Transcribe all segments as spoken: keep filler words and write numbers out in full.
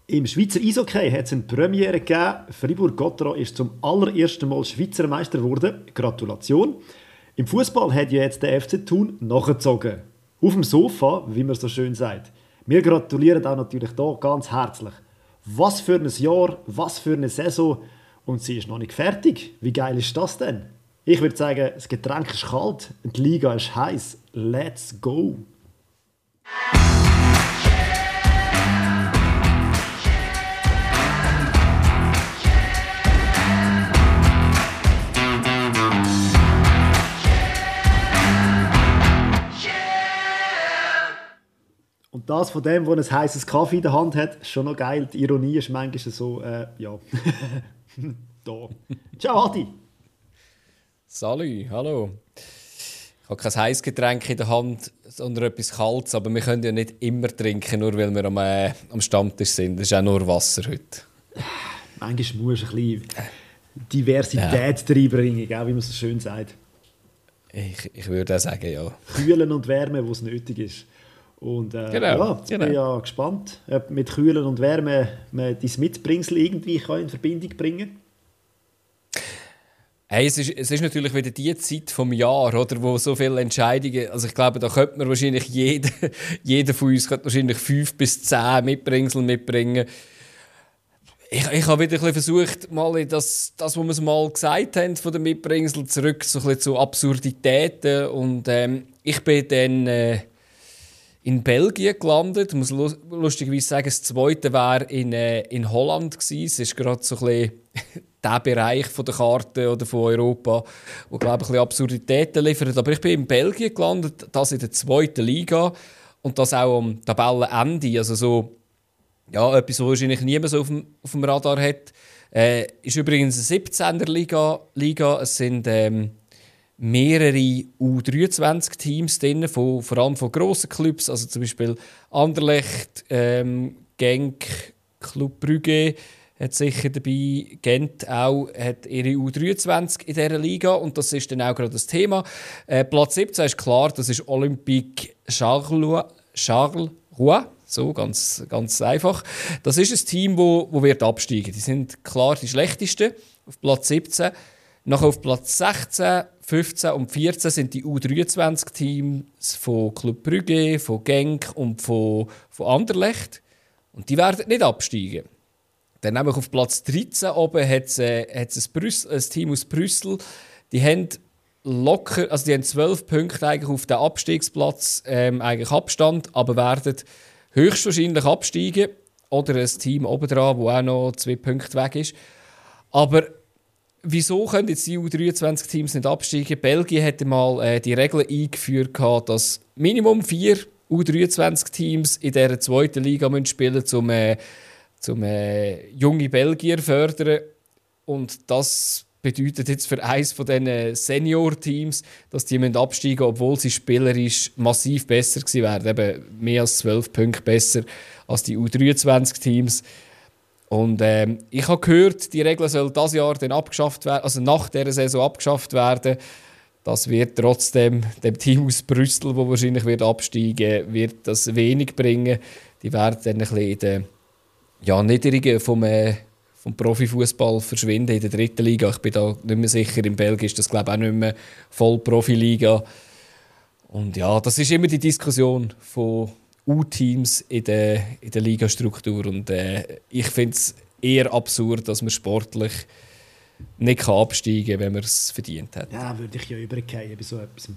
Im Schweizer Eishockey hat es eine Premiere gegeben. Fribourg-Gotteron ist zum allerersten Mal Schweizer Meister geworden. Gratulation. Im Fußball hat ja jetzt der F C Thun nachgezogen. Auf dem Sofa, wie man so schön sagt. Wir gratulieren auch natürlich hier ganz herzlich. Was für ein Jahr, was für eine Saison. Und sie ist noch nicht fertig. Wie geil ist das denn? Ich würde sagen, das Getränk ist kalt und die Liga ist heiß. Let's go! Und das von dem, der ein heißes Kaffee in der Hand hat, ist schon noch geil. Die Ironie ist manchmal so, äh, ja. Da. Ciao, Adi. Salut, hallo. Ich habe kein heißes Getränk in der Hand, sondern etwas Kaltes, aber wir können ja nicht immer trinken, nur weil wir am, äh, am Stammtisch sind. Das ist auch nur Wasser heute. Manchmal muss ein bisschen Diversität ja. reinbringen, wie man so schön sagt. Ich, ich würde auch sagen, ja. Kühlen und Wärme, wo es nötig ist. Und äh, genau, ja, jetzt genau. bin ich ja gespannt, ob mit Kühlen und Wärme man dein Mitbringsel irgendwie in Verbindung bringen kann. Hey, es, ist, es ist natürlich wieder die Zeit vom Jahr, oder, wo so viele Entscheidungen, also ich glaube, da könnte man wahrscheinlich jeder, jeder von uns könnte wahrscheinlich fünf bis zehn Mitbringsel mitbringen. Ich, ich habe wieder ein bisschen versucht, mal in das, das, was wir es mal gesagt haben von den Mitbringseln, zurück so ein bisschen zu Absurditäten. Und ähm, ich bin dann äh, in Belgien gelandet. Ich muss lustigerweise sagen, das zweite wäre in, äh, in Holland gewesen. Es ist gerade so ein bisschen der Bereich von der Karte oder von Europa, wo, glaube ich, ein bisschen Absurditäten liefert. Aber ich bin in Belgien gelandet, das in der zweiten Liga und das auch am Tabellenende. Also so, ja, etwas, was wahrscheinlich niemand so auf dem, auf dem Radar hat. Äh, ist übrigens eine siebzehner Liga. Liga. Es sind ähm, mehrere U dreiundzwanzig Teams drin, von, vor allem von grossen Clubs, also zum Beispiel Anderlecht, ähm, Genk, Club Brugge hat sicher dabei, Gent auch, hat ihre U dreiundzwanzig in dieser Liga und das ist dann auch gerade das Thema. Äh, Platz siebzehn ist klar, das ist Olympique Charleroi, Charleroi. So, ganz, ganz einfach. Das ist ein Team, das wo, wo wird absteigen. Die sind klar die schlechtesten auf Platz siebzehn. Nachher auf Platz sechzehn, fünfzehn und vierzehn sind die U dreiundzwanzig Teams von Club Brugge, von Genk und von, von Anderlecht. Und die werden nicht absteigen. Dann nämlich auf Platz dreizehn oben hat es äh, ein, ein Team aus Brüssel. Die haben locker, also die haben zwölf Punkte eigentlich auf den Abstiegsplatz ähm, eigentlich Abstand, aber werden höchstwahrscheinlich absteigen. Oder ein Team obendran, das auch noch zwei Punkte weg ist. Aber wieso können jetzt die U dreiundzwanzig Teams nicht absteigen? Belgien hatte mal äh, die Regel eingeführt, dass Minimum vier U dreiundzwanzig Teams in dieser zweiten Liga spielen müssen, um äh, zum äh, junge Belgier fördern. Und das bedeutet jetzt für eines von diesen Senior-Teams, dass die absteigen müssen, obwohl sie spielerisch massiv besser gewesen wären. Eben mehr als zwölf Punkte besser als die U dreiundzwanzig Teams. Und ähm, ich habe gehört, die Regel soll dieses Jahr dann abgeschafft werden, also nach dieser Saison abgeschafft werden. Das wird trotzdem dem Team aus Brüssel, das wahrscheinlich wird absteigen wird, das wenig bringen. Die werden dann ein bisschen in der ja, Niedrigen vom, äh, vom Profifußball verschwinden in der dritten Liga. Ich bin da nicht mehr sicher. In Belgien ist das, glaube ich, auch nicht mehr voll Profiliga. Und ja, das ist immer die Diskussion von U-Teams in der, in der Ligastruktur. Und äh, ich finde es eher absurd, dass man sportlich nicht absteigen kann, wenn man es verdient hat. Ja, würde ich ja übergehen bei so etwas.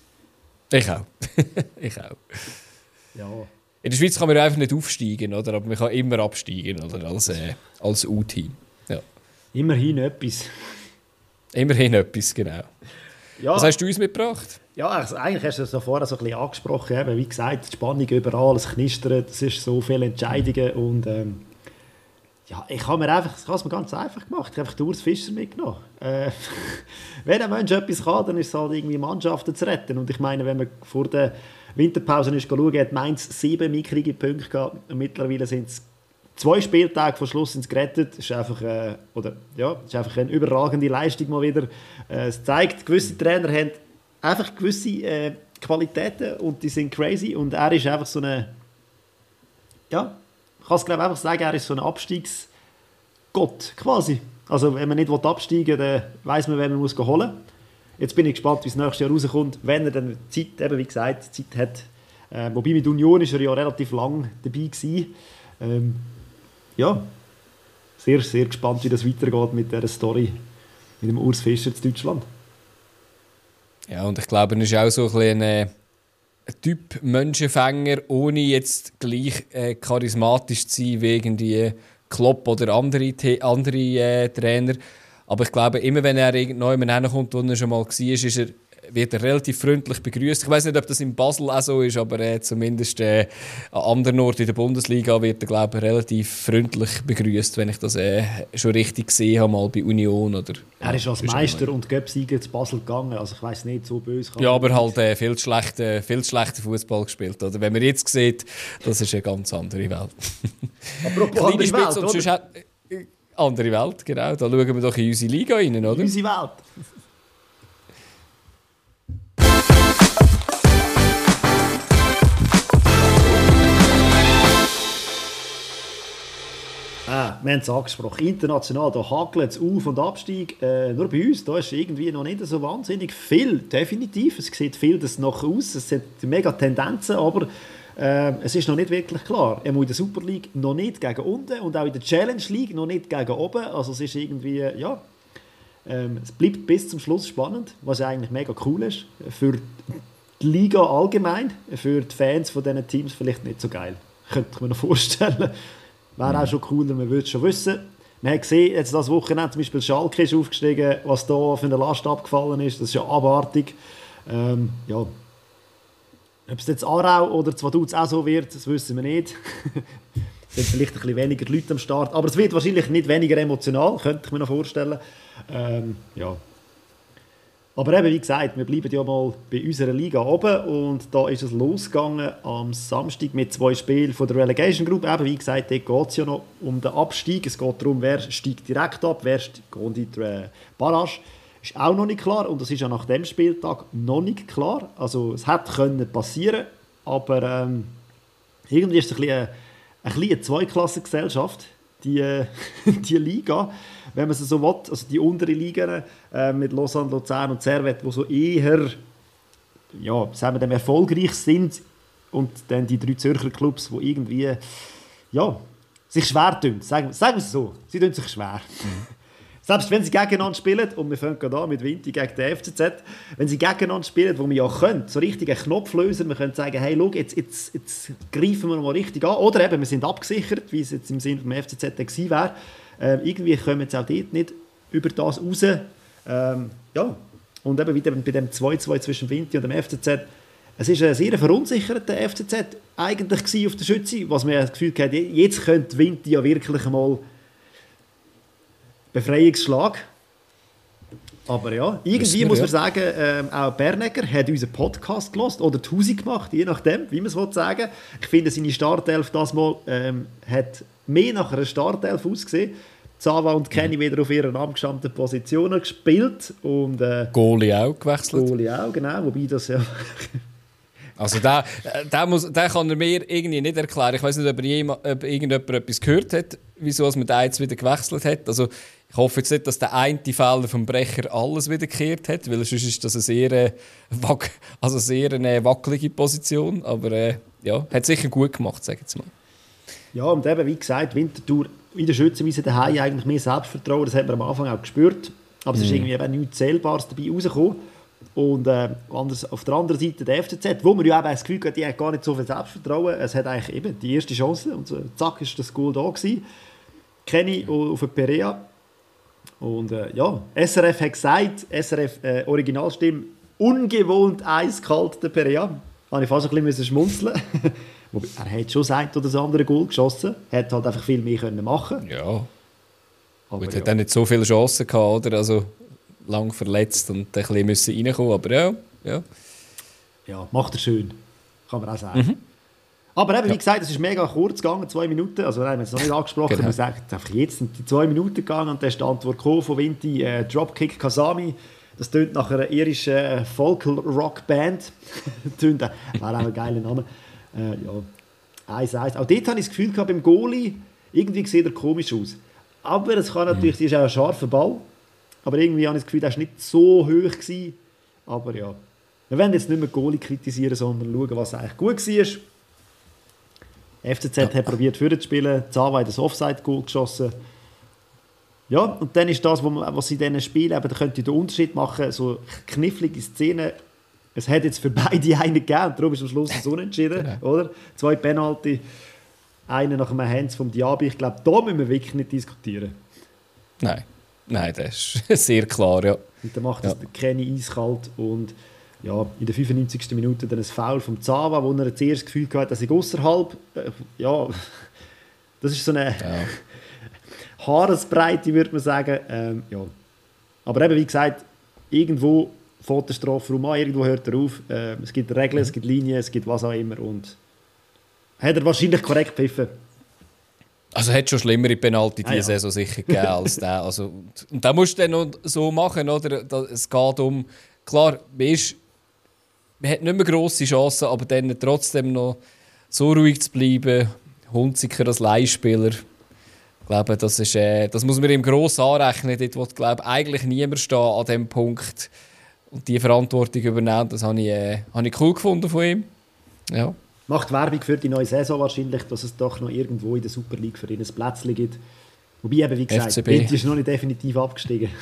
Ich auch. ich auch. Ja. In der Schweiz kann man einfach nicht aufsteigen, oder? Aber man kann immer absteigen, oder? Als, äh, als U-Team. Ja. Immerhin etwas. Immerhin etwas, genau. Ja. Was hast du uns mitgebracht? Ja, also eigentlich hast du es ja vorher so ein bisschen angesprochen. Eben, wie gesagt, die Spannung überall, es knistert, es ist so viele Entscheidungen. Und ähm, ja, ich habe mir einfach, ich habe es mir ganz einfach gemacht. Ich habe einfach den Urs Fischer mitgenommen. Äh, wenn ein Mensch etwas kann, dann ist es halt irgendwie Mannschaften zu retten. Und ich meine, wenn man vor der Winterpause ist schauen, hat Mainz sieben mickrige Punkte gehabt. Und mittlerweile sind es zwei Spieltage vor Schluss sind gerettet. Das ist einfach, äh, oder, ja, das ist einfach eine überragende Leistung mal wieder. Äh, es zeigt, gewisse Trainer haben einfach gewisse äh, Qualitäten und die sind crazy. Und er ist einfach so eine, ja, ich kann es glaube einfach sagen, er ist so ein Abstiegsgott quasi. Also wenn man nicht absteigen will, dann weiss man, wen man muss holen muss. Jetzt bin ich gespannt, wie es nächstes Jahr rauskommt, wenn er dann Zeit, eben wie gesagt, Zeit hat. Äh, wobei mit Union ist er ja relativ lang dabei gewesen. Ähm, ja, sehr, sehr gespannt, wie das weitergeht mit dieser Story mit dem Urs Fischer in Deutschland. Ja, und ich glaube, er ist auch so ein bisschen ein, ein Typ Menschenfänger, ohne jetzt gleich äh, charismatisch zu sein wie irgendwie Klopp oder andere, andere äh, Trainer. Aber ich glaube, immer wenn er irgendjemand hinkommt, wo er schon mal war, ist er, wird er relativ freundlich begrüßt. Ich weiß nicht, ob das in Basel auch so ist, aber äh, zumindest äh, an anderen Orten in der Bundesliga wird er, glaube ich, relativ freundlich begrüßt, wenn ich das äh, schon richtig gesehen habe, mal bei Union. Oder, er ist als Meister und Göpsieger zu Basel gegangen, also ich weiß nicht, so böse kann ja, aber halt äh, viel zu schlechten viel schlechten Fußball gespielt. Oder? Wenn man jetzt sieht, das ist eine ganz andere Welt. Apropos andere Welt, oder? Hat, äh, andere Welt, genau. Da schauen wir doch in unsere Liga rein, oder? In unsere Welt. Ah, wir haben es angesprochen. International, da hakelt es Auf- und Abstieg. Äh, nur bei uns, da ist irgendwie noch nicht so wahnsinnig viel. Definitiv, es sieht viel das noch aus. Es sind mega Tendenzen, aber äh, es ist noch nicht wirklich klar. Er muss in der Super League noch nicht gegen unten und auch in der Challenge League noch nicht gegen oben. Also es ist irgendwie, ja, ähm, es bleibt bis zum Schluss spannend, was eigentlich mega cool ist. Für die Liga allgemein, für die Fans von diesen Teams vielleicht nicht so geil. Könnte ich mir noch vorstellen. Wäre auch schon cooler, man würde es schon wissen. Man hat gesehen, jetzt das Wochenende zum Beispiel Schalke ist aufgestiegen, was da für eine Last abgefallen ist. Das ist ja abartig. Ähm, ja. Ob es jetzt Aarau oder Vaduz auch so wird, das wissen wir nicht. Es sind vielleicht ein bisschen weniger Leute am Start, aber es wird wahrscheinlich nicht weniger emotional, könnte ich mir noch vorstellen. Ähm, ja. Aber eben, wie gesagt, wir bleiben ja mal bei unserer Liga oben und da ist es losgegangen am Samstag mit zwei Spielen von der Relegation Group. Eben, wie gesagt, dort geht es ja noch um den Abstieg. Es geht darum, wer steigt direkt ab, wer geht in die Barrage. Ist auch noch nicht klar und das ist ja nach dem Spieltag noch nicht klar. Also es hätte können passieren, aber ähm, irgendwie ist es ein bisschen eine, ein bisschen eine Zweiklassengesellschaft, die, die Liga, wenn man es so will, also die unteren Ligen äh, mit Lausanne, Luzern und Servette, die so eher ja, sagen wir, dem erfolgreich sind und dann die drei Zürcher Clubs, die irgendwie ja, sich schwer tun, sagen, sagen wir es so, sie tun sich schwer. Mhm. Selbst wenn sie gegeneinander spielen, und wir fangen gerade an mit Vinti gegen den F C Z, wenn sie gegeneinander spielen, wo wir ja können, so richtig einen Knopflöser, wir können sagen, hey, schau, jetzt, jetzt, jetzt greifen wir mal richtig an, oder eben, wir sind abgesichert, wie es jetzt im Sinne vom F C Z gewesen wäre, äh, irgendwie kommen wir jetzt auch dort nicht über das raus. Ähm, ja, und eben wieder bei dem zwei zwei zwischen Vinti und dem F C Z, es war ein sehr verunsicherter F C Z eigentlich auf der Schütze, was wir das Gefühl hatten, jetzt könnte Vinti ja wirklich mal Befreiungsschlag. Aber ja, irgendwie muss man sagen, ähm, auch Bernecker hat unseren Podcast gehört oder die Hause gemacht, je nachdem, wie man es sagen will. Ich finde, seine Startelf das Mal ähm, hat mehr nach einer Startelf ausgesehen. Zava und Kenny mhm. wieder auf ihren angestammten Positionen gespielt. Und, äh, Goalie auch gewechselt. Goalie auch, genau. Wobei das ja... Also der, der, muss, der kann er mir irgendwie nicht erklären. Ich weiß nicht, ob, er jemand, ob irgendjemand etwas gehört hat, wieso man den jetzt wieder gewechselt hat. Also ich hoffe jetzt nicht, dass der eine Fehler vom Brecher alles wieder gekehrt hat, weil sonst ist das eine sehr, äh, wack, also sehr eine wackelige Position. Aber äh, ja, hat sicher gut gemacht, sage ich jetzt mal. Ja, und eben, wie gesagt, Winterthur in der Schützenwiese daheim eigentlich mehr Selbstvertrauen. Das hat man am Anfang auch gespürt. Aber es ist irgendwie eben nichts Zählbares dabei rausgekommen. Und äh, anders, auf der anderen Seite der F C Z, wo man ja eben das Gefühl hat, die hat gar nicht so viel Selbstvertrauen. Es hat eigentlich eben die erste Chance und so, zack, ist das Goal da gewesen. Kenny auf den Perea. Und äh, ja, S R F hat gesagt, S R F äh, Originalstimme, ungewohnt eiskalt der Perea. Da habe ich fast ein bisschen schmunzeln. Er hat schon ein oder das andere Goal geschossen, hat halt einfach viel mehr können machen. Ja. Aber er ja. hat auch nicht so viele Chancen gehabt, oder? Also lang verletzt und ein bisschen müssen reinkommen, aber ja, ja. Ja, macht er schön, kann man auch sagen. Mhm. Aber eben, wie ja. gesagt, es ist mega kurz gegangen, zwei Minuten, also nein, wir haben es noch nicht angesprochen, genau. Man sagt einfach, jetzt sind die zwei Minuten gegangen und dann ist die Antwort gekommen von Vinti, äh, Dropkick Kasami, das tönt nach einer irischen äh, Folk-Rock-Band, tönt, wäre auch ein geiler Name. Äh, ja. eins eins. Auch dort hatte ich das Gefühl gehabt, beim Goalie, irgendwie sieht er komisch aus. Aber es kann natürlich, das ist auch ein scharfer Ball. Aber irgendwie habe ich das Gefühl, der war nicht so hoch gewesen. Aber ja, wir wollen jetzt nicht mehr Goalie kritisieren, sondern schauen, was eigentlich gut war. F C Z ja. hat probiert, vorzuspielen. Zawa hat das Offside-Goal geschossen. Ja, und dann ist das, was in diesen Spielen eben, da könnte den Unterschied machen, so knifflige Szenen. Es hat jetzt für beide einen gegeben, darum ist am Schluss das Unentschieden, genau. Oder? Zwei Penalty, einer nach einem Hands vom Diaby. Ich glaube, da müssen wir wirklich nicht diskutieren. Nein, nein, das ist sehr klar, ja. Und dann macht das ja. Kenny eiskalt und ja, in der fünfundneunzigsten Minute dann ein Foul vom Zawa, wo er zuerst das Gefühl hatte, dass ich außerhalb, äh, ja, das ist so eine ja. Haaresbreite, würde man sagen. Ähm, ja. Aber eben, wie gesagt, irgendwo fährt der Strafraum an, irgendwo hört er auf. Ähm, es gibt Regeln, es gibt Linien, es gibt was auch immer. Und hat er wahrscheinlich korrekt gepfiffen. Also hat schon schlimmere Penalty diese ah, ja. Saison sicher gegeben als der. Also, und da musst du dann noch so machen, oder? Es geht um, klar, man, ist, man hat nicht mehr grosse Chancen, aber dann trotzdem noch so ruhig zu bleiben, Hunziker als Leihspieler. Ich glaube, das, ist, äh, das muss man ihm gross anrechnen. Dort will, glaube eigentlich niemand stehen an diesem Punkt und die Verantwortung übernehmen. Das habe ich, äh, habe ich cool gefunden von ihm. Ja. Macht Werbung für die neue Saison wahrscheinlich, dass es doch noch irgendwo in der Super League für ihn ein Plätzchen gibt. Wobei eben, wie gesagt, die ist noch nicht definitiv abgestiegen.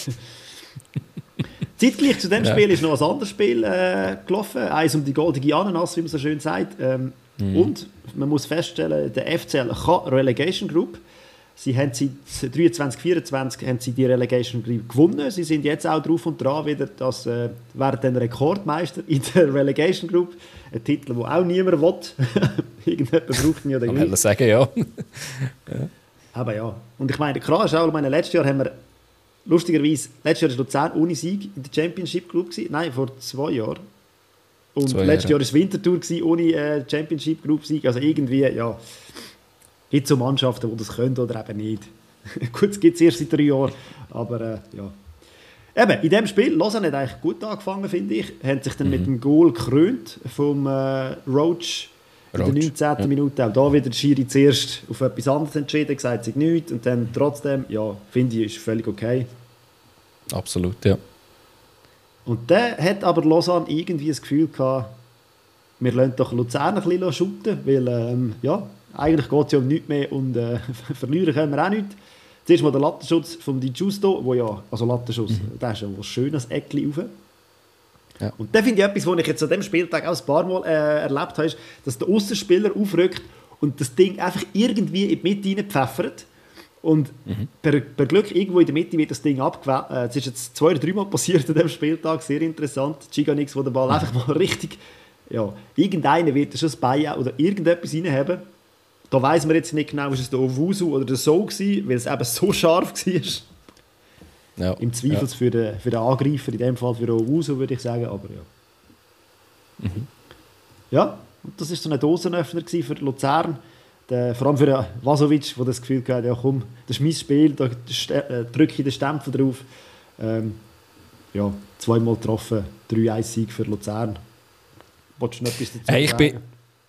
Zeitgleich zu dem ja. Spiel ist noch ein anderes Spiel äh, gelaufen. Eins um die goldige Ananas, wie man so schön sagt. Ähm, mhm. Und man muss feststellen, der F C L kann Relegation Group. Sie haben seit dreiundzwanzig vierundzwanzig haben sie die Relegation Group gewonnen. Sie sind jetzt auch drauf und dran wieder, dass äh, werden dann Rekordmeister in der Relegation Group. Ein Titel, den auch niemand will. Irgendjemand braucht ihn ja dann nicht. Ich sagen, ja. ja. Aber ja. Und ich meine, klar ist auch, meine, letztes Jahr haben wir, lustigerweise, letztes Jahr war Luzern ohne Sieg in der Championship Group. Nein, vor zwei Jahren. Und zwei letztes Jahr war es Winterthur ohne äh, Championship Group Sieg. Also irgendwie, ja, gibt es so Mannschaften, die das können oder eben nicht. Gut, es gibt es erst seit drei Jahren, aber äh, ja. Eben, in diesem Spiel, Lausanne hat eigentlich gut angefangen, finde ich. Haben sich dann mhm. mit dem Goal gekrönt vom äh, Roach in der neunzehnten Ja. Minute. Auch da wieder der Schiri zuerst auf etwas anderes entschieden, gesagt, es sei nichts. Und dann trotzdem, ja, finde ich, ist völlig okay. Absolut, ja. Und dann hat aber Lausanne irgendwie das Gefühl gehabt, wir lassen doch Luzern ein bisschen shooten, weil, ähm, ja, eigentlich geht es ja um nichts mehr und äh, verlieren können wir auch nichts. Zuerst mal der Lattenschutz von Di Giusto, wo ja, also Lattenschutz, mhm. der ist ja was schönes Eckli rauf. Ja. Und da finde ich etwas, was ich jetzt an diesem Spieltag auch ein paar Mal äh, erlebt habe, ist, dass der Aussenspieler aufrückt und das Ding einfach irgendwie in die Mitte reinpfeffert. Und mhm. per, per Glück irgendwo in der Mitte wird das Ding abgewehrt. Äh, es ist jetzt zwei oder dreimal passiert an diesem Spieltag, sehr interessant. Giganix, wo der Ball mhm. einfach mal richtig, ja, irgendeiner wird schon das Bein oder irgendetwas reinhaben. Da weiss man jetzt nicht genau, ist es der Owusu oder der So gewesen, weil es eben so scharf war. Ja, im Zweifel ja. für, den, für den Angreifer, in dem Fall für den Owusu, würde ich sagen, aber ja. Mhm. Ja, und das war so ein Dosenöffner für Luzern, der, vor allem für den Vasovic, der das Gefühl hatte, ja komm, das ist mein Spiel, da drücke ich den Stempel drauf. Ähm, ja, zweimal getroffen, drei eins Sieg für Luzern. Wolltest du noch etwas dazu hey, ich sagen? Bin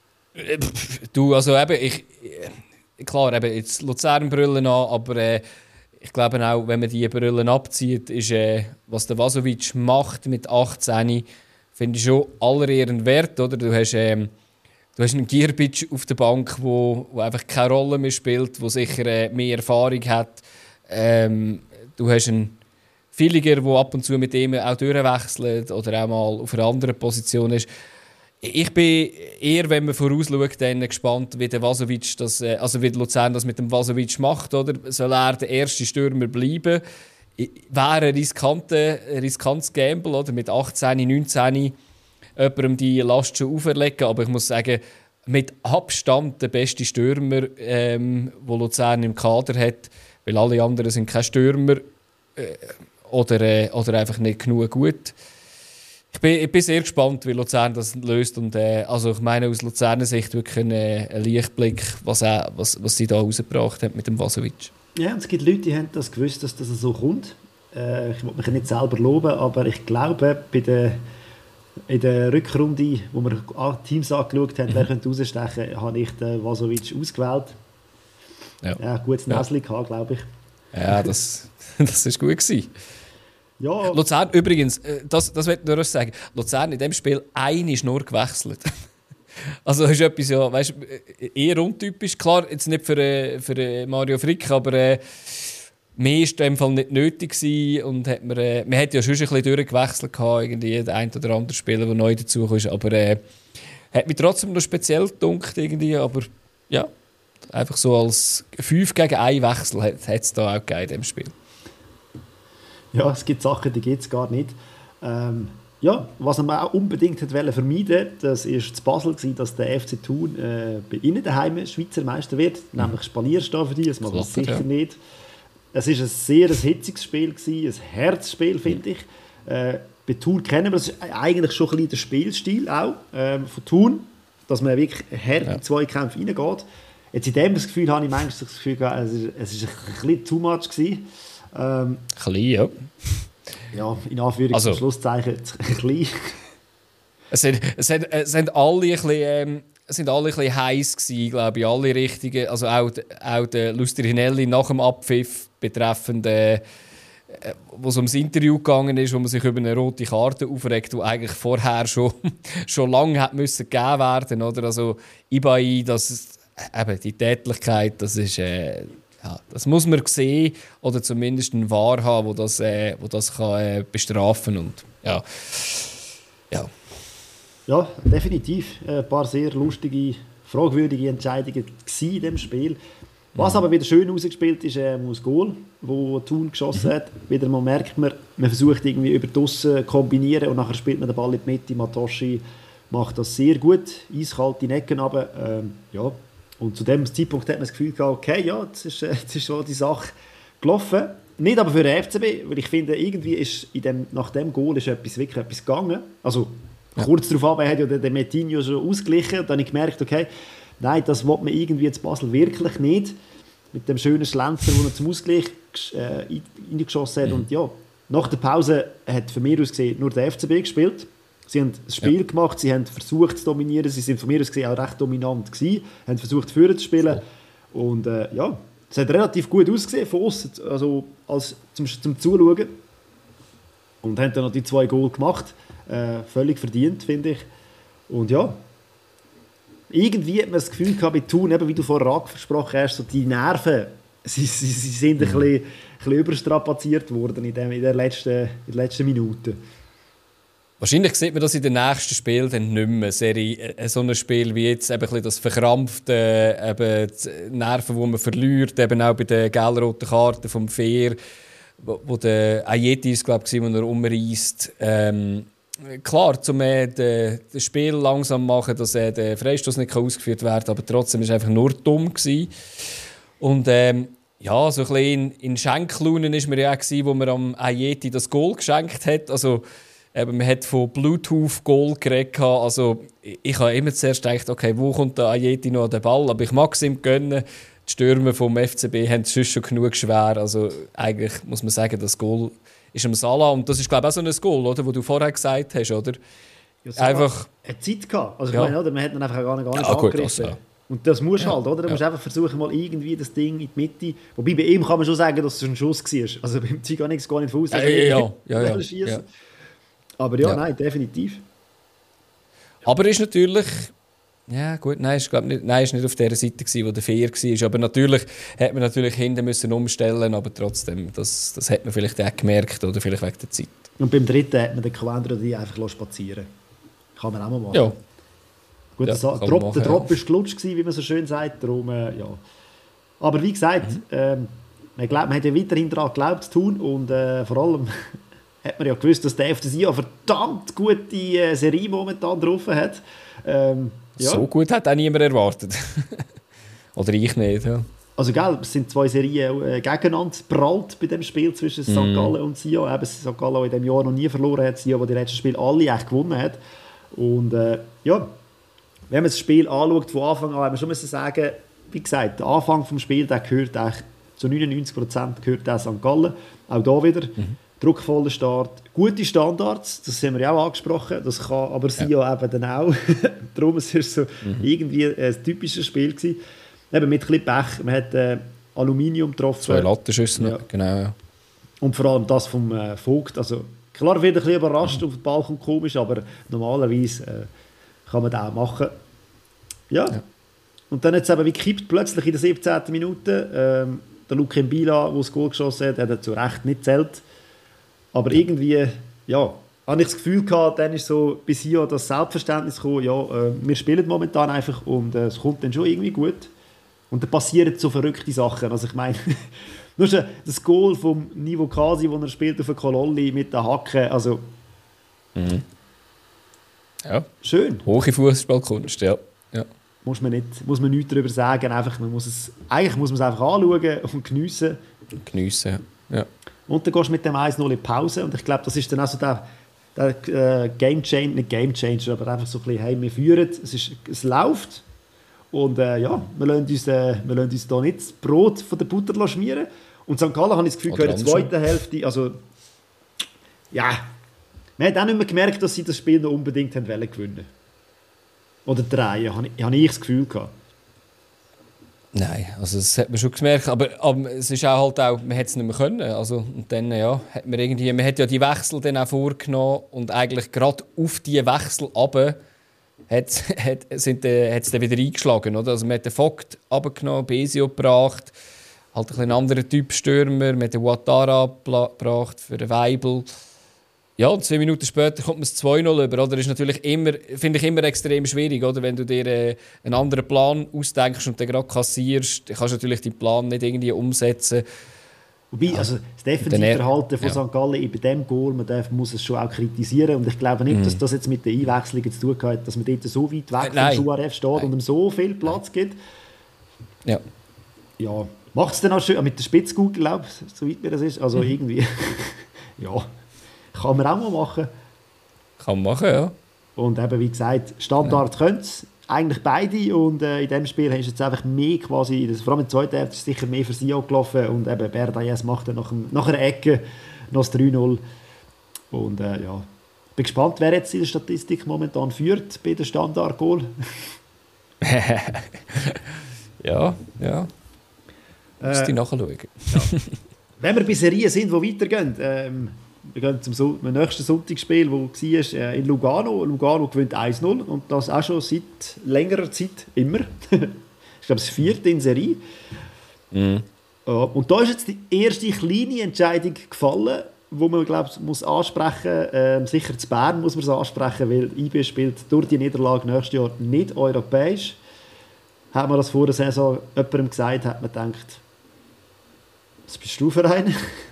Du, also eben, ich, klar, eben jetzt Luzern-Brillen an, aber äh, ich glaube auch, wenn man diese Brillen abzieht, ist, äh, was der Vasovic macht mit achtzehn, finde ich schon aller Ehren wert, oder? Du hast, ähm, du hast einen Gierbic auf der Bank, wo, wo einfach keine Rolle mehr spielt, der sicher äh, mehr Erfahrung hat. Ähm, du hast einen Villiger, der ab und zu mit ihm auch durchwechselt oder auch mal auf einer anderen Position ist. Ich bin eher, wenn man vorausschaut, dann gespannt, wie der Vasovic das, also wie Luzern das mit dem Vasovic macht. Oder? Soll er der erste Stürmer bleiben? Wäre ein riskantes, riskantes Gamble, oder? Mit achtzehn, neunzehn jemandem die Last schon auferlegen. Aber ich muss sagen, mit Abstand der beste Stürmer, ähm, den Luzern im Kader hat, weil alle anderen sind keine Stürmer äh, oder, äh, oder einfach nicht genug gut. Ich bin, ich bin sehr gespannt, wie Luzern das löst. Und, äh, also ich meine aus Luzerner Sicht wirklich ein, ein Lichtblick, was, er, was, was sie da rausgebracht haben mit dem Vasovic. Ja, und es gibt Leute, die haben das gewusst, dass das so kommt. Äh, ich will mich nicht selber loben, aber ich glaube, bei den in der Rückrunde, wo wir Teams angeschaut haben, wer könnte rausstechen, habe ich den Vasovic ausgewählt. Ja, ja gutes ja. Näschen gehabt, glaube ich. Ja, das, das ist gut gewesen. Ja. Luzern übrigens, das, das möchte ich nur sagen, Luzern in diesem Spiel eine ist nur gewechselt. Also das ist etwas, ja, weißt, eher untypisch. Klar, jetzt nicht für, für Mario Frick, aber äh, mehr war in dem Fall nicht nötig gewesen und hat man, äh, man hat ja schon ein bisschen durchgewechselt gehabt, irgendwie der ein oder andere Spieler, der neu dazukommt, aber äh, hat mich trotzdem noch speziell gedunkt irgendwie, aber ja, einfach so als fünf gegen einen Wechsel hat es da auch gegeben in diesem Spiel. Ja, es gibt Sachen, die gibt es gar nicht. Ähm, ja, was man auch unbedingt hat vermeiden, das war das Basel, dass der F C Thun äh, bei ihnen daheim Schweizer Meister wird, mhm. nämlich Spalierstehen für die, das machen wir sicher ja. nicht. Es war ein sehr hitziges Spiel, ein Herzspiel, finde ich. Äh, bei Thun kennen wir das, ist eigentlich schon ein bisschen der Spielstil auch, ähm, von Thun, dass man wirklich hart in zwei Kämpfe reingeht. Jetzt in dem Gefühl habe ich manchmal das Gefühl, es ist, es ist ein bisschen too much gewesen. Ähm, klein, ja. Ja, in Anführungs- also, und Schlusszeichen klein. Es sind, es sind, es sind alle ein bisschen, ähm, sind alle ein bisschen heiß gewesen, glaube ich, alle richtigen. Also auch, auch der Lustrinelli nach dem Abpfiff betreffend, äh, wo es ums Interview gegangen ist, wo man sich über eine rote Karte aufregt, die eigentlich vorher schon, schon lange hat müssen gegeben werden, oder? Also Ibai, das ist, eben die Tätlichkeit, das ist äh, ja, das muss man sehen oder zumindest einen Wahr haben, wo das, äh, wo das kann, äh, bestrafen und ja. ja. Ja, definitiv. Ein paar sehr lustige, fragwürdige Entscheidungen in diesem Spiel. Was aber wieder schön rausgespielt ist, äh, das Goal, das Thun geschossen hat. Wieder mal merkt man, man versucht irgendwie über die Aussen zu kombinieren und nachher spielt man den Ball in die Mitte. Matoshi macht das sehr gut, eiskalt in die Ecken runter. Ähm, ja. Und zu dem Zeitpunkt hat man das Gefühl gehabt, okay, ja, jetzt ist, äh, jetzt ist so die Sache gelaufen. Nicht aber für den F C B, weil ich finde, irgendwie ist in dem, nach dem Goal ist etwas, wirklich etwas gegangen. Also ja. Kurz darauf hat ja der, der Metinho schon ausgeglichen. Dann habe ich gemerkt, okay, nein, das will man irgendwie jetzt Basel wirklich nicht. Mit dem schönen Schlenzer, den er zum Ausgleich äh, reingeschossen hat. Mhm. Und ja, nach der Pause hat von mir aus gesehen nur der F C B gespielt. Sie haben das Spiel ja. gemacht, sie haben versucht zu dominieren, sie sind von mir aus gesehen auch recht dominant gewesen, haben versucht führen zu spielen. So. Und äh, ja, es hat relativ gut ausgesehen von außen, also als zum, zum Zuschauen. Und haben dann noch die zwei Goal gemacht. Äh, völlig verdient, finde ich. Und ja, irgendwie hat man das Gefühl gehabt, bei Thun, eben wie du vorher angesprochen hast, so die Nerven, sie, sie, sie sind ein, mhm. bisschen, ein bisschen überstrapaziert worden in, dem, in, der letzten, in der letzten Minute. Wahrscheinlich sieht man das in den nächsten Spielen dann nicht mehr. Serie, so ein Spiel wie jetzt, eben das verkrampfte, eben die Nerven, die man verliert, eben auch bei den gelb-roten Karten vom Fair, wo, wo der Ayeti ist, glaube ich, wo er umreisst. Ähm, klar, zum äh, das Spiel langsam machen, dass äh, der Freistoß nicht ausgeführt werden kann, aber trotzdem war es einfach nur dumm gewesen. Und ähm, ja, so ein bisschen in, in Schenklunen war man ja auch gewesen, wo man am Ayeti das Goal geschenkt hat. Also, eben, man hat von Bluetooth-Goal geredet. Also, ich, ich habe immer zuerst gedacht, okay, wo kommt der Ayeti noch an den Ball? Aber ich mag es ihm gönnen. Die Stürmer vom F C B haben es schon genug schwer. Also, eigentlich muss man sagen, das Goal ist am Salah. Und das ist, glaube ich, auch so ein Goal, oder, wo du vorher gesagt hast, oder? Ja, einfach eine Zeit gehabt. Also, ich ja. meine, oder? Man hat ihn einfach gar nicht, gar nicht ja, angegriffen. Gut, das, ja. Und das musst du ja. halt, oder? Du musst ja. einfach versuchen, mal irgendwie das Ding in die Mitte. Wobei bei ihm kann man schon sagen, dass es ein Schuss war. Also beim Ziganix gar nicht von außen. Ja, ja, ja, ja, ja, ja. Aber ja, ja, nein, definitiv. Aber ist natürlich... Ja gut, nein, ist, glaub, nicht, nein, ist nicht auf der Seite gewesen, wo der Fair war. Aber natürlich hat man natürlich hinten müssen umstellen, aber trotzdem, das, das hat man vielleicht auch gemerkt, oder vielleicht wegen der Zeit. Und beim dritten hat man den Quandro die einfach spazieren. Kann man auch mal machen. Ja. Gut, ja, der, Drop, machen, der Drop war ja. gelutscht, wie man so schön sagt. Darum, äh, ja. Aber wie gesagt, mhm. ähm, man, glaub, man hat ja weiterhin daran geglaubt zu tun und äh, vor allem hat man ja gewusst, dass der F C eine verdammt gute äh, Serie momentan drauf hat. Ähm, ja. So gut hat auch niemand erwartet. Oder ich nicht. Ja. Also gell, es sind zwei Serien äh, gegeneinander prallt bei dem Spiel zwischen mm. Sankt Gallen und Sion. Eben Sankt Gallen, der in diesem Jahr noch nie verloren hat, Sion, der die letzten Spiele alle echt gewonnen hat. Und äh, ja, wenn man das Spiel anschaut von Anfang an, haben wir schon müssen sagen, wie gesagt, der Anfang des Spiels, der gehört eigentlich zu neunundneunzig Prozent gehört der Sankt Gallen. Auch da wieder. Mhm. druckvoller Start, gute Standards, das haben wir ja auch angesprochen, das kann aber sie ja, ja eben dann auch. Darum es ist so mhm. irgendwie ein typisches Spiel gewesen. Eben mit ein bisschen Pech, man hat äh, Aluminium getroffen. Zwei Lattenschüsse noch, ja. Genau. Ja. Und vor allem das vom äh, Vogt, also klar wird ein bisschen überrascht, mhm. auf den Ball kommt komisch, aber normalerweise äh, kann man das auch machen. Ja. ja. Und dann hat es eben wie gekippt, plötzlich in der siebzehnten Minute. Ähm, der Luke Mbila, der das Goal geschossen hat, hat zu Recht nicht gezählt. Aber irgendwie, ja, habe ich das Gefühl gehabt, dann ist so bis hier das Selbstverständnis gekommen, ja, äh, wir spielen momentan einfach und äh, es kommt dann schon irgendwie gut. Und dann passieren so verrückte Sachen. Also ich meine, nur schon das Goal vom Nivo Kasi, das er spielt auf der Kololli mit der Hacke, also mhm. ja. schön. Hohe Fußballkunst, ja. ja. Muss man, nicht, muss man nichts darüber sagen, einfach, man muss es, eigentlich muss man es einfach anschauen und geniessen. Geniessen, ja. Und dann gehst du mit dem eins null in Pause und ich glaube, das ist dann auch so der, der äh, Game Changer, nicht Game Changer, aber einfach so ein bisschen, hey, wir führen, es, ist, es läuft und äh, ja, wir lassen uns, äh, wir lassen uns da nicht das Brot von der Butter schmieren. Und Sankt Gallen, habe ich das Gefühl, gehört in der zweiten Hälfte, also ja, man hat auch nicht mehr gemerkt, dass sie das Spiel noch unbedingt haben wollen gewinnen. Oder drehen, habe ich, habe ich das Gefühl gehabt. Nein, also das hat man schon gemerkt, aber, aber es ist auch halt auch, man hätte es nicht mehr können, also und dann, ja, hat man irgendwie, man hat ja die Wechsel dann auch vorgenommen und eigentlich gerade auf diese Wechsel runter hat, hat, sind, äh, hat es dann wieder eingeschlagen, oder? Also man hat den Vogt runtergenommen, Besio gebracht, halt ein bisschen anderer Typ Stürmer, man hat den Ouattara gebracht für den Weibel. Ja, und zwei Minuten später kommt man das zwei null über. Oder? Das ist natürlich immer, finde ich immer extrem schwierig, oder? Wenn du dir äh, einen anderen Plan ausdenkst und dann gerade kassierst, dann kannst du natürlich deinen Plan nicht irgendwie umsetzen. Wobei, ja. also das Defensivverhalten von ja. Sankt Gallen bei diesem Goal, man darf, muss es schon auch kritisieren. Und ich glaube nicht, mhm. dass das jetzt mit den Einwechslungen zu tun hat, dass man dort so weit weg äh, vom Schuaref steht nein. und ihm so viel Platz gibt. Ja. Ja, macht es dann auch schön, mit der Spitzkugel, glaube ich, so weit wie das ist. Also mhm. irgendwie, ja... Kann man auch mal machen. Kann man machen, ja. Und eben, wie gesagt, Standard ja. können es eigentlich beide. Und äh, in diesem Spiel ist jetzt einfach mehr quasi, vor allem in der zweiten Hälfte ist sicher mehr für sie gelaufen. Und eben Berdayes macht dann nach, dem, nach einer Ecke noch das drei null. Und äh, ja, bin gespannt, wer jetzt in der Statistik momentan führt bei der Standard-Goal. ja, ja. Muss äh, ich nachschauen. Ja. Wenn wir bei Serien sind, die weitergehen, ähm, wir gehen zum, zum nächsten Sonntagsspiel, das war in Lugano. Lugano gewinnt eins null und das auch schon seit längerer Zeit immer. Ich glaube, das vierte in Serie. Mhm. Und da ist jetzt die erste kleine Entscheidung gefallen, die man, glaube ich, muss ansprechen. Ähm, sicher zu Bern muss man es ansprechen, weil I B spielt durch die Niederlage nächstes Jahr nicht europäisch. Hat man das vor der Saison jemandem gesagt, hat man gedacht, was bist du für einen?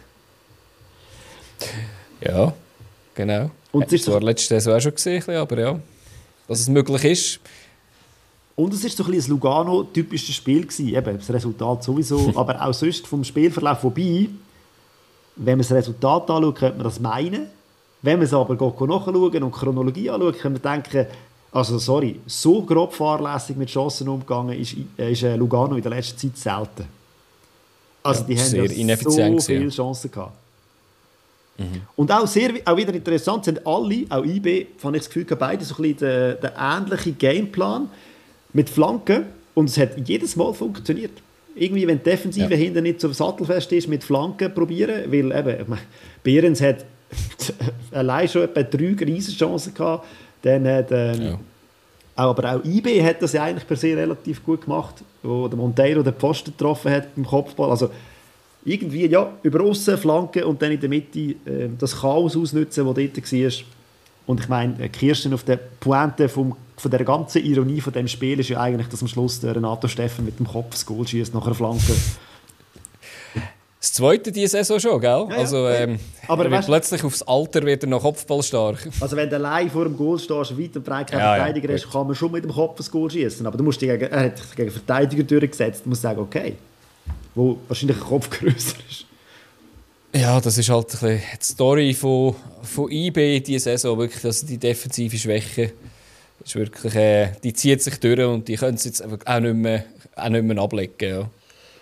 Ja, genau. Und es ist zwar letzte Saison auch schon gesehen, aber ja, dass es möglich ist. Und es war so ein bisschen ein Lugano-typisches Spiel gewesen. Eben, das Resultat sowieso, aber auch sonst vom Spielverlauf. Wobei, wenn man das Resultat anschaut, könnte man das meinen. Wenn man es aber nachschauen und Chronologie anschaut, kann man denken, also sorry, so grob fahrlässig mit Chancen umgegangen ist, ist Lugano in der letzten Zeit selten. Also ja, die haben ja so viele Chancen gehabt. Mhm. Und auch, sehr, auch wieder interessant sind alle, auch I B, fand ich das Gefühl, beide so ein bisschen den, den ähnlichen Gameplan mit Flanken und es hat jedes Mal funktioniert. Irgendwie, wenn die Defensive ja. hinten nicht so sattelfest ist, mit Flanken probieren, weil eben, ich meine, Behrens hat allein schon etwa drei Riesenchancen gehabt, dann hat, ähm, ja. aber auch I B hat das ja eigentlich per se relativ gut gemacht, wo der Monteiro den Pfosten getroffen hat beim Kopfball, also irgendwie, ja, über aussen Flanken und dann in der Mitte äh, das Chaos ausnutzen, das dort war. Und ich meine, Kirsten auf der Pointe vom, von der ganzen Ironie von dem Spiel ist ja eigentlich, dass am Schluss der Renato Steffen mit dem Kopf das Goal schießt nach einer Flanke. Das zweite diese Saison schon, gell? Ja, ja. Also, ähm, aber weißt, plötzlich aufs Alter wird er noch Kopfball stark. Also wenn du allein vor dem Goal stehst, weit und breit kein ja, Verteidiger ja, ist, kann man schon mit dem Kopf das Goal schießen. Aber du musst dich gegen, er hat sich gegen Verteidiger durchgesetzt. Du musst sagen, okay, wo wahrscheinlich ein Kopf grösser ist. Ja, das ist halt ein bisschen die Story von, von I B diese Saison. Wirklich, also die defensive Schwäche ist wirklich, äh, die zieht sich durch und die können es jetzt auch nicht mehr, auch nicht mehr ablegen. Ja.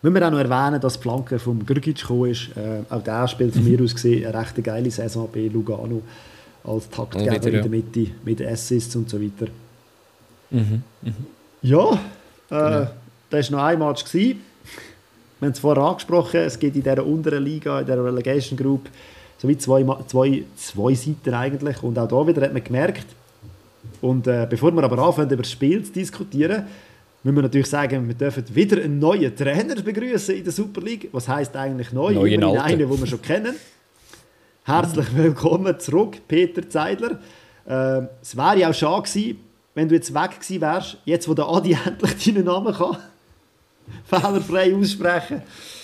Müssen wir auch noch erwähnen, dass die Flanke vom Grgic gekommen ist. Äh, auch der spielt von mir aus gesehen eine recht geile Saison bei Lugano als Taktgeber wieder, ja. in der Mitte mit Assists und so weiter. Mhm. Mhm. Ja, äh, genau. Das war noch ein Match gewesen. Wir haben es vorher angesprochen, es gibt in dieser unteren Liga, in dieser Relegation Group, so wie zwei, zwei, zwei Seiten eigentlich. Und auch da wieder hat man gemerkt. Und äh, bevor wir aber anfangen, über das Spiel zu diskutieren, müssen wir natürlich sagen, wir dürfen wieder einen neuen Trainer begrüßen in der Super League. Was heisst eigentlich neu? Neuen Immerhin Alten. einen, den wir schon kennen. Herzlich willkommen zurück, Peter Zeidler. Äh, es wäre ja auch schade gewesen, wenn du jetzt weg gewesen wärst, jetzt wo der Adi endlich deinen Namen kann fehlerfrei aussprechen.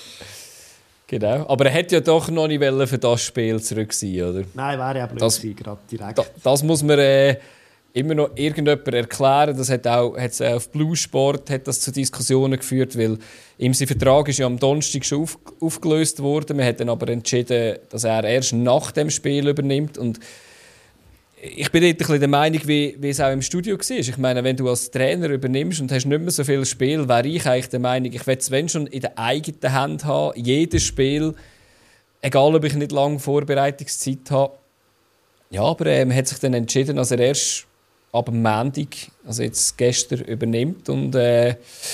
Genau, aber er hätte ja doch noch nicht für das Spiel zurück sein, oder? Nein, wäre ja blöd das, gewesen, gerade direkt. Da, das muss man äh, immer noch irgendjemand erklären. Das hat auch hat's auf Blue Sport hat das zu Diskussionen geführt, weil ihm sein Vertrag ist ja am Donnerstag schon auf, aufgelöst worden. Man hat dann aber entschieden, dass er erst nach dem Spiel übernimmt. Und ich bin dort ein bisschen der Meinung, wie, wie es auch im Studio war. Ich meine, wenn du als Trainer übernimmst und hast nicht mehr so viel Spiel, wäre ich eigentlich der Meinung, ich will es wenn schon in der eigenen Hand haben, jedes Spiel, egal ob ich nicht lange Vorbereitungszeit habe. Ja, aber er ähm, hat sich dann entschieden, dass er erst ab dem Montag, also jetzt gestern, übernimmt. Und äh,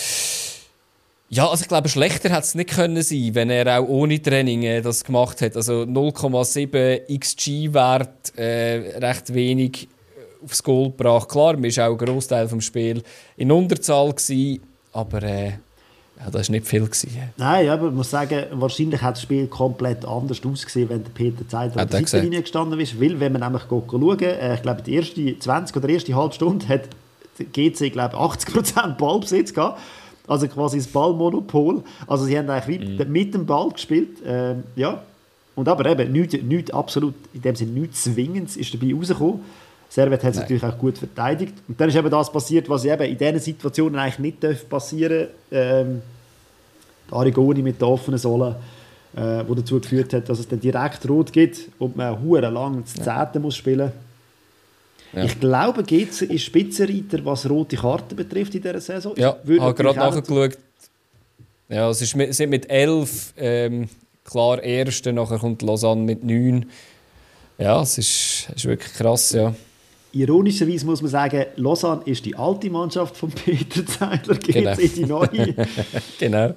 ja, also ich glaube, schlechter hätte es nicht können sein, wenn er auch ohne Training äh, das gemacht hat. Also null Komma sieben X G-Wert, äh, recht wenig aufs Goal gebracht. Klar, man war auch ein Großteil des Spiels in Unterzahl gewesen, aber äh, ja, das war nicht viel gewesen. Nein, aber ich muss sagen, wahrscheinlich hat das Spiel komplett anders ausgesehen, wenn der Peter Zeidler an der Seitenlinie gestanden ist. Weil, wenn man nämlich schauen, äh, ich glaube, die erste zwanzig oder erste halbe Stunde hat G C, glaube ich, achtzig Prozent Ballbesitz gehabt. Also quasi das Ballmonopol. Also sie haben eigentlich mhm. mit dem Ball gespielt. Ähm, ja. Und aber eben, nichts, nichts absolut, in dem Sinne nichts Zwingendes ist dabei rausgekommen. Servet hat es natürlich auch gut verteidigt. Und dann ist eben das passiert, was eben in diesen Situationen eigentlich nicht passieren darf. Ähm, Arigoni mit der offenen Sohle, äh, wo dazu geführt hat, dass es dann direkt rot gibt und man hure lang das Zehnte muss spielen. Ja. Ich glaube, G C ist Spitzenreiter, was rote Karten betrifft in dieser Saison. Ja, ich habe gerade nachgeschaut. Ja, es ist mit, sind mit elf ähm, klar Erste, nachher kommt Lausanne mit neun. Ja, es ist, ist wirklich krass, ja. Ironischerweise muss man sagen, Lausanne ist die alte Mannschaft von Peter Zeidler, G C genau. die neue. Genau.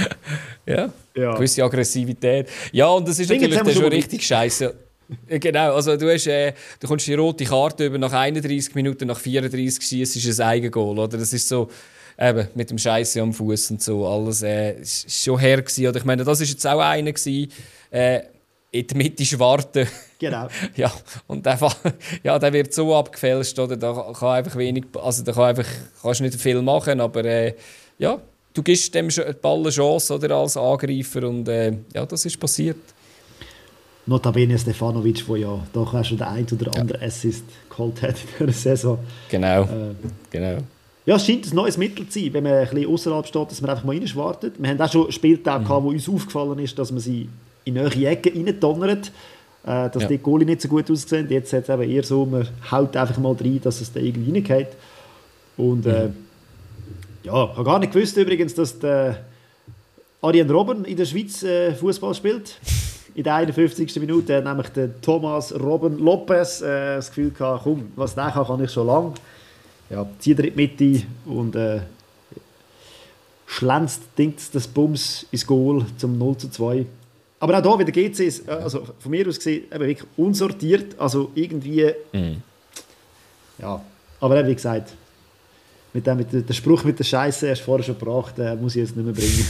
Ja. Ja, gewisse Aggressivität. Ja, und das ist Ding, natürlich dann schon schon richtig scheiße. Genau, also du, hast, äh, du kommst die rote Karte über nach einunddreißig Minuten, nach vierunddreißig schießt ist ein Eigengoal, oder? Das ist so, eben, mit dem Scheiße am Fuß und so, alles äh, ist schon her gewesen. Oder ich meine, das ist jetzt auch einer gewesen, äh, in der Mitte Schwarte. Genau. Ja, und der, ja, der wird so abgefälscht, oder? Da kann einfach wenig, also da kann einfach, kannst nicht viel machen, aber äh, ja, du gibst dem Ball eine Chance, oder, als Angreifer, und äh, ja, das ist passiert. Notabene Stefanovic, der ja doch auch schon den einen oder anderen ja. Assist geholt hat in dieser Saison. Genau, äh, genau. Ja, es scheint ein neues Mittel zu sein, wenn man ein bisschen außerhalb steht, dass man einfach mal reinschwartet. Wir haben auch schon Spieltage mhm. gehabt, wo uns aufgefallen ist, dass man sie in neue Ecken reindonnert, äh, dass ja. die Goalie nicht so gut aussehen. Jetzt hat es eben eher so, man haut einfach mal rein, dass es da irgendwie reingeht. Und äh, mhm. ja, ich habe gar nicht gewusst übrigens, dass der Arjen Robben in der Schweiz äh, Fußball spielt. In der einundfünfzigsten Minute hat nämlich der Thomas Robben Lopez äh, das Gefühl gehabt, komm, was der kann, kann ich schon lange. Ja, zieht er in die Mitte und äh, schlänzt das Bums ins Goal zum null zu zwei. Aber auch hier wieder G C ist, also von mir aus gesehen, eben wirklich unsortiert, also irgendwie, mhm. ja, aber eben, wie gesagt, mit dem, mit der, der Spruch mit der Scheiße, hast du vorher schon gebracht, äh, muss ich jetzt nicht mehr bringen.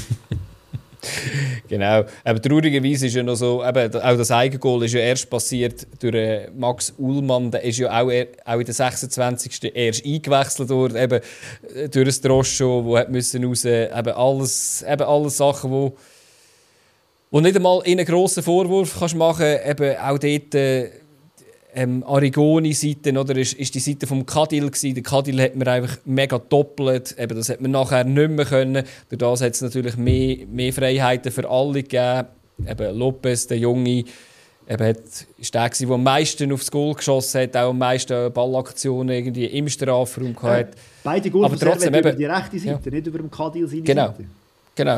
Genau, aber traurigerweise ist ja noch so, eben, auch das Eigengoal ist ja erst passiert durch äh, Max Ullmann, der ist ja auch, er, auch in der sechsundzwanzigsten erst eingewechselt worden, eben äh, durch das Droscho, wo hat müssen raus, eben alles, eben alles Sachen, wo, wo nicht einmal in einen grossen Vorwurf kannst machen, eben auch dort äh, ähm, Arigoni-Seite, oder, ist, ist die Seite vom Cadil gewesen. Der Cadil hat man einfach mega doppelt, eben, das hat man nachher nicht mehr können. Durch das hat es natürlich mehr, mehr Freiheiten für alle gegeben. Eben Lopez, der Junge, eben hat, ist der gewesen, der am meisten aufs Goal geschossen hat, auch am meisten Ballaktionen irgendwie im Strafraum gehabt. Äh, beide Goal aber trotzdem über die rechte Seite, ja. nicht über dem Cadil seine genau. Seite. Genau.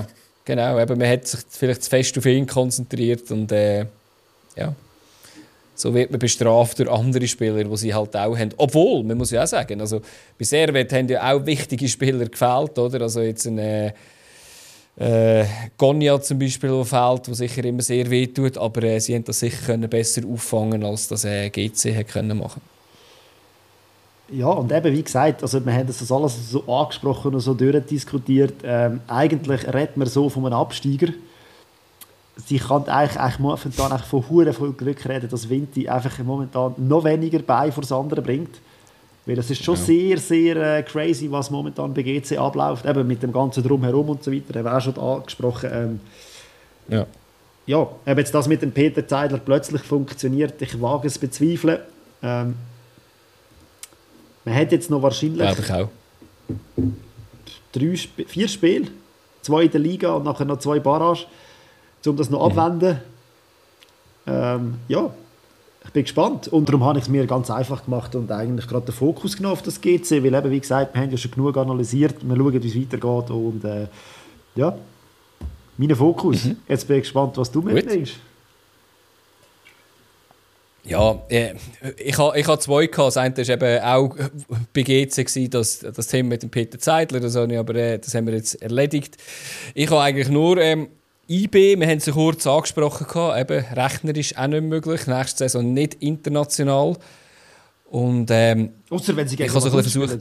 genau. Eben, man hat sich vielleicht zu fest auf ihn konzentriert und äh, ja, so wird man bestraft durch andere Spieler, die sie halt auch haben. Obwohl, man muss ja auch sagen, also bei Servette haben ja auch wichtige Spieler gefehlt, oder? Also jetzt ein äh, äh, Gonja zum Beispiel, der fehlt, der sicher immer sehr weh tut, aber äh, sie haben das sicher können besser auffangen, als das äh, G C hat können machen. Ja, und eben, wie gesagt, also wir haben das alles so angesprochen und so durchdiskutiert. Ähm, eigentlich redet man so von einem Absteiger. Sie kann eigentlich, eigentlich momentan eigentlich von Huren viel Glück reden, dass Vinti einfach momentan noch weniger Beine vor das andere bringt. Weil es ist schon ja. sehr, sehr äh, crazy, was momentan bei G C abläuft. Eben mit dem ganzen Drumherum und so weiter. Haben wir auch schon angesprochen. Ähm, ja. Ja, ob jetzt das mit dem Peter Zeidler plötzlich funktioniert, ich wage es zu bezweifeln. Ähm, man hat jetzt noch wahrscheinlich ja, ich auch. Drei Sp- vier Spiele, zwei in der Liga und nachher noch zwei Barrages, um das noch mhm. abwenden. Ähm, ja, ich bin gespannt. Und darum habe ich es mir ganz einfach gemacht und eigentlich gerade den Fokus genommen auf das G C, weil eben, wie gesagt, wir haben ja schon genug analysiert, wir schauen, wie es weitergeht und äh, ja, mein Fokus. Mhm. Jetzt bin ich gespannt, was du mitbringst. Ja, äh, ich habe ich ha zwei gehabt. Das eine war eben auch bei G C gewesen, das, das Thema mit dem Peter Zeidler, das, habe ich aber, äh, das haben wir jetzt erledigt. Ich habe eigentlich nur ähm, I B, wir haben es kurz angesprochen, gehabt, eben rechnerisch auch nicht möglich, nächste Saison nicht international. Und ähm, ausser wenn sie gegen uns so versucht.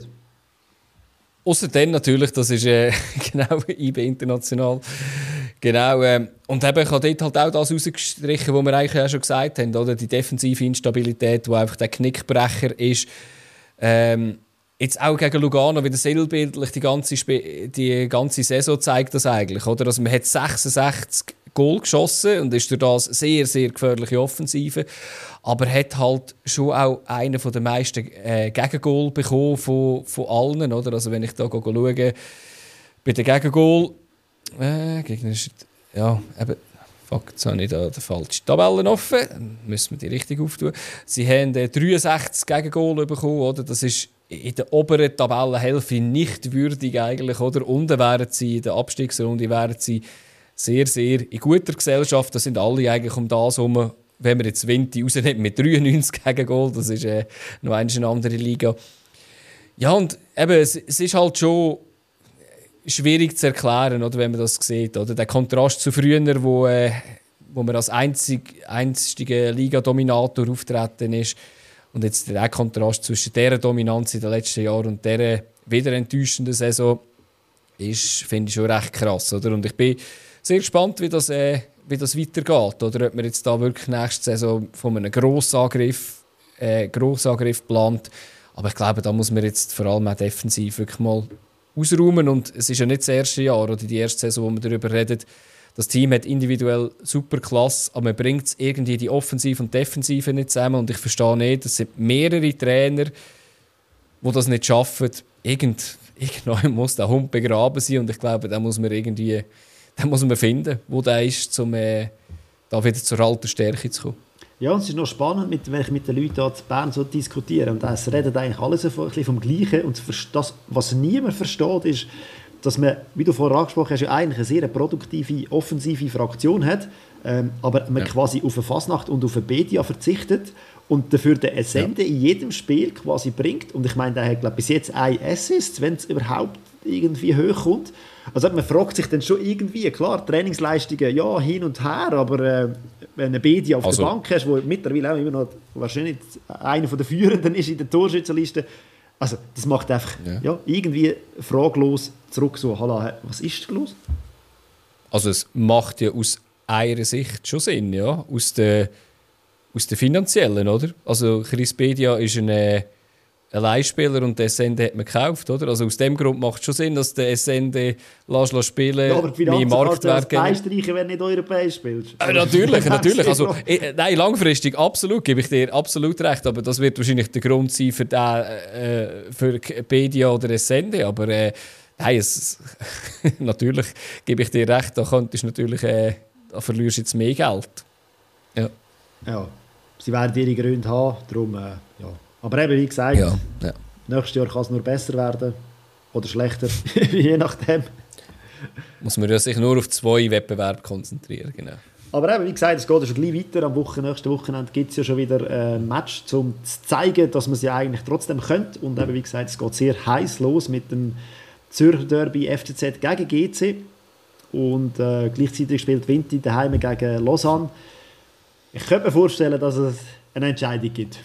Außer dann natürlich, das ist äh, genau I B international. Genau, ähm, und eben, ich habe dort halt auch das rausgestrichen, was wir eigentlich auch schon gesagt haben, oder? Die defensive Instabilität, die einfach der Knickbrecher ist. Ähm, jetzt auch gegen Lugano wieder sinnbildlich, die ganze, Sp- die ganze Saison zeigt das eigentlich, oder? Also man hat sechsundsechzig Goal geschossen und ist durch das sehr, sehr gefährliche Offensive, aber hat halt schon auch einen der meisten äh, Gegengol bekommen von, von allen, oder? Also wenn ich da schaue, bei den Gegengol Äh, Gegner ist, ja, eben, fuck, jetzt habe ich da die falsche Tabelle offen. Dann müssen wir die richtig auftun. Sie haben äh, dreiundsechzig Gegengol bekommen, oder? Das ist in der oberen Tabellenhälfte nicht würdig eigentlich, oder? Unten wären sie in der Abstiegsrunde wären sie sehr, sehr in guter Gesellschaft. Da sind alle eigentlich um das herum, wenn wir jetzt Vinti rausnehmen mit dreiundneunzig Gegengol, das ist äh, noch eine andere Liga. Ja, und eben, es, es ist halt schon schwierig zu erklären, oder, wenn man das sieht. Oder? Der Kontrast zu früher, wo, äh, wo man als einzig, einziger Liga-Dominator auftreten ist. Und jetzt der Kontrast zwischen dieser Dominanz in den letzten Jahren und dieser wieder enttäuschenden Saison ist, finde ich, schon recht krass. Oder? Und ich bin sehr gespannt, wie das, äh, wie das weitergeht. Oder ob man jetzt da wirklich nächste Saison von einem Grossangriff, äh, Grossangriff plant. Aber ich glaube, da muss man jetzt vor allem auch defensiv wirklich mal ausräumen. Und es ist ja nicht das erste Jahr oder die erste Saison, wo wir darüber reden. Das Team hat individuell super Klasse, aber man bringt irgendwie die Offensive und Defensive nicht zusammen. Und ich verstehe nicht, es sind mehrere Trainer, die das nicht schaffen. Irgend, irgendwann muss der Hund begraben sein und ich glaube, da muss man irgendwie, da muss man finden, wo der ist, um äh, da wieder zur alten Stärke zu kommen. Ja, und es ist noch spannend, mit, wenn ich mit den Leuten hier in Bern so diskutiere. Und es redet eigentlich alles ein bisschen vom Gleichen. Und das, was niemand versteht, ist, dass man, wie du vorher angesprochen hast, ja eigentlich eine sehr produktive, offensive Fraktion hat, ähm, aber man ja. quasi auf eine Fasnacht und auf eine Bedia verzichtet und dafür den Essende ja. in jedem Spiel quasi bringt. Und ich meine, der hat glaub, bis jetzt ein Assist, wenn es überhaupt irgendwie hoch kommt. Also man fragt sich dann schon irgendwie, klar, Trainingsleistungen, ja, hin und her, aber äh, wenn eine Bedia auf also, der Bank hast, wo mittlerweile auch immer noch wahrscheinlich einer der Führenden ist in der Torschützenliste, also das macht einfach ja. Ja, irgendwie fraglos zurück so, hallo, was ist los? Also es macht ja aus einer Sicht schon Sinn, ja, aus der, aus der finanziellen, oder? Also Chris Bedia ist ein, äh, ein Leihspieler und der Essende hat man gekauft, oder? Also aus dem Grund macht es schon Sinn, dass der Essende lässt, lässt spielen, ja, aber die mehr Marktwert geben. Österreicher, wenn nicht europäisch spielst. Äh, natürlich, natürlich. Also, äh, nein, langfristig, absolut, gebe ich dir absolut recht, aber das wird wahrscheinlich der Grund sein für, den, äh, für Bedia oder Essende, aber äh, nein, es, natürlich gebe ich dir recht, da könntest du natürlich, äh, da verlierst du jetzt mehr Geld. Ja. Ja, sie werden ihre Gründe haben, darum, äh, ja. Aber eben, wie gesagt, ja, ja. nächstes Jahr kann es nur besser werden oder schlechter, je nachdem. muss man ja sich nur auf zwei Wettbewerbe konzentrieren. Genau. Aber eben, wie gesagt, es geht ja schon gleich weiter. Am Wochen, nächsten Wochenende gibt es ja schon wieder ein Match, um zu zeigen, dass man es ja eigentlich trotzdem könnte. Und eben, wie gesagt, es geht sehr heiß los mit dem Zürcher Derby F C Z gegen G C. Und äh, gleichzeitig spielt Vinti daheim gegen Lausanne. Ich könnte mir vorstellen, dass es eine Entscheidung gibt.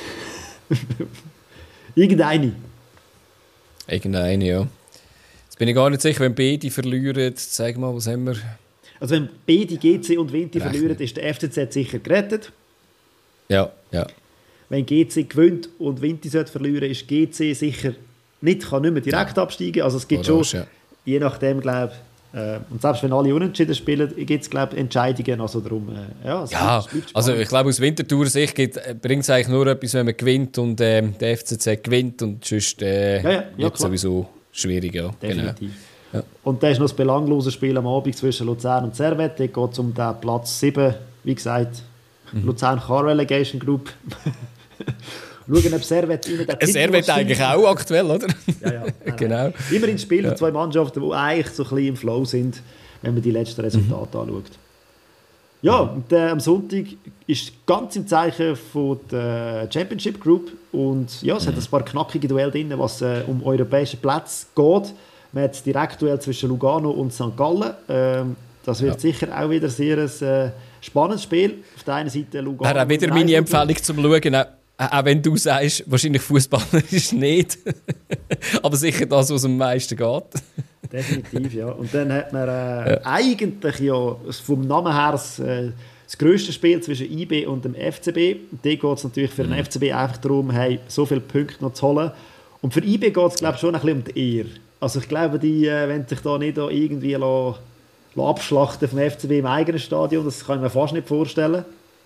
Irgendeine. Irgendeine, ja. Jetzt bin ich gar nicht sicher, wenn beide verlieren. Sag mal, was haben wir? Also wenn beide G C und Vinti verlieren, ist der F C Z sicher gerettet. Ja, ja. Wenn G C gewinnt und Vinti sollte verlieren, ist G C sicher nicht, kann nicht mehr direkt ja. absteigen. Also es gibt Orange, schon, ja. je nachdem, glaube ich, äh, und selbst wenn alle unentschieden spielen, gibt es, glaube ich, Entscheidungen. Also darum, äh, ja, es ja bleibt, bleibt also ich glaube, aus Winterthur-Sicht bringt es eigentlich nur etwas, wenn man gewinnt und äh, der F C Z gewinnt und sonst äh, ja, ja, ja, wird sowieso schwierig. Ja. Definitiv. Genau. Ja. Und da ist noch das belanglose Spiel am Abend zwischen Luzern und Servette. Da geht es um den Platz sieben. Wie gesagt, mhm. Luzern Car Relegation Group. Schauen, ob Servette immer der Titel Servette eigentlich auch aktuell, oder? Ja, ja. Nein, genau. Immerhin spielen ja. zwei Mannschaften, die eigentlich so ein bisschen im Flow sind, wenn man die letzten Resultate mhm. anschaut. Ja, und äh, am Sonntag ist ganz im Zeichen von der Championship Group. Und ja, es mhm. hat ein paar knackige Duelle drin, was äh, um europäische Plätze geht. Man hat das Direktduell zwischen Lugano und Sankt Gallen. Ähm, das wird ja. sicher auch wieder sehr ein äh, spannendes Spiel. Auf der einen Seite Lugano. Wäre auch wieder meine Empfehlung zum Schauen. Auch, auch wenn du sagst, wahrscheinlich Fußball ist nicht. Aber sicher das, was am meisten geht. Definitiv, ja. Und dann hat man äh, ja. eigentlich ja vom Namen her das, äh, das grösste Spiel zwischen I B und dem F C B. Da geht es natürlich für den mhm. F C B einfach darum, hey, so viele Punkte noch zu holen. Und für I B geht es, glaube ich, schon ein bisschen um die Ehre. Also ich glaube, die äh, wenn sich da nicht da irgendwie la, la abschlachten vom F C B im eigenen Stadion, das kann ich mir fast nicht vorstellen.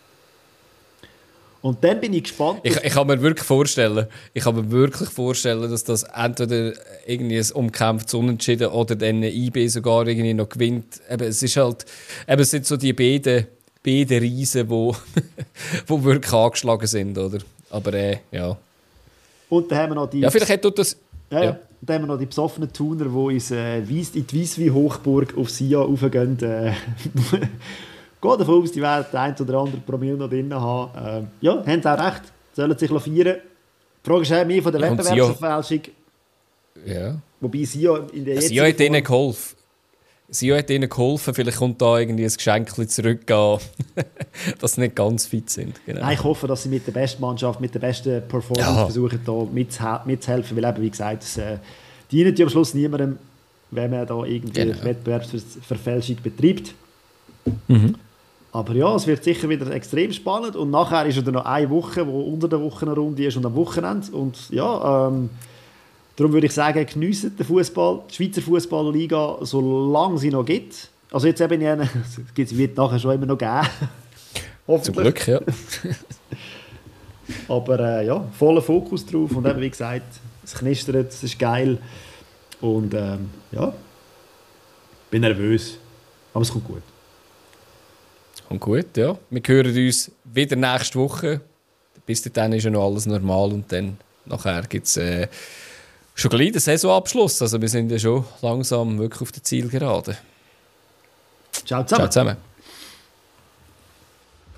Und dann bin ich gespannt. Ich, ich kann mir wirklich vorstellen, ich kann mir wirklich vorstellen, dass das entweder irgendwie ein umkämpftes Unentschieden oder dann I B sogar irgendwie noch gewinnt. Eben, es ist halt, eben, es sind so die beiden, beiden Riesen, die wo wirklich angeschlagen sind, oder? Aber äh, ja. Und dann haben wir noch die... Ja, vielleicht hat das... Ja, ja. Dann haben wir noch die besoffenen Tuner, die ins, äh, in die Weisswein-Hochburg auf Sia raufgehen. Äh, Geht davon aus, die werden den einen oder anderen Promille noch drin haben. Ähm, ja, haben sie auch recht. Sollen sich feiern. Die Frage ist mir von der ja, Wettbewerbsverfälschung. Ja. Wobei Sia in der jetzigen Sia hat ihnen geholfen. Sia hat ihnen geholfen. Vielleicht kommt da irgendwie ein Geschenk zurück, dass sie nicht ganz fit sind. Genau. Nein, ich hoffe, dass sie mit der besten Mannschaft, mit der besten Performance ja. versuchen, da mitzuhelfen. Weil eben, wie gesagt, es äh, dient ja am Schluss niemandem, wenn man da irgendwie genau. Wettbewerbsverfälschung betreibt. Mhm. Aber ja, es wird sicher wieder extrem spannend. Und nachher ist wieder noch eine Woche, wo unter der Woche eine Runde ist und am Wochenende. Und ja, ähm, darum würde ich sagen, geniessen den Fußball, die Schweizer Fußballliga, solange sie noch gibt. Also jetzt eben, es wird nachher schon immer noch geben. Zum Glück, ja. Aber äh, ja, voller Fokus drauf. Und eben, wie gesagt, es knistert, es ist geil. Und ähm, ja, bin nervös. Aber es kommt gut. Und gut, ja. Wir hören uns wieder nächste Woche. Bis dahin ist ja noch alles normal und dann nachher gibt es äh, schon gleich den Saisonabschluss. Also wir sind ja schon langsam wirklich auf der Zielgerade. Ciao zusammen. Ciao zusammen.